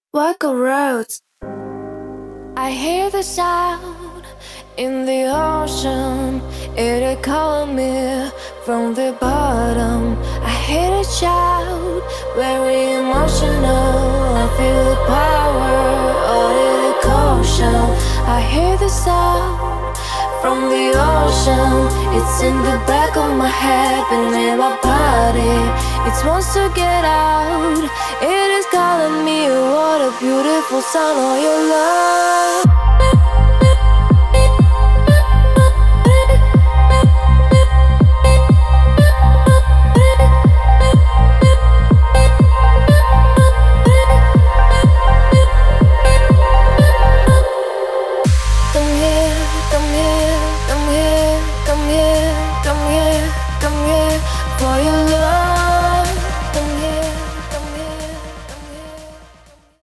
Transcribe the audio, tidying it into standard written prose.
Walk a road. I hear the sound in the ocean. It calling me from the bottom. I hear a shout, very emotional. I feel the power of the ocean. I hear the sound from the ocean. It's in the back of my head and in my body. It wants to get out. It is calling me. What a beautiful sound of your love.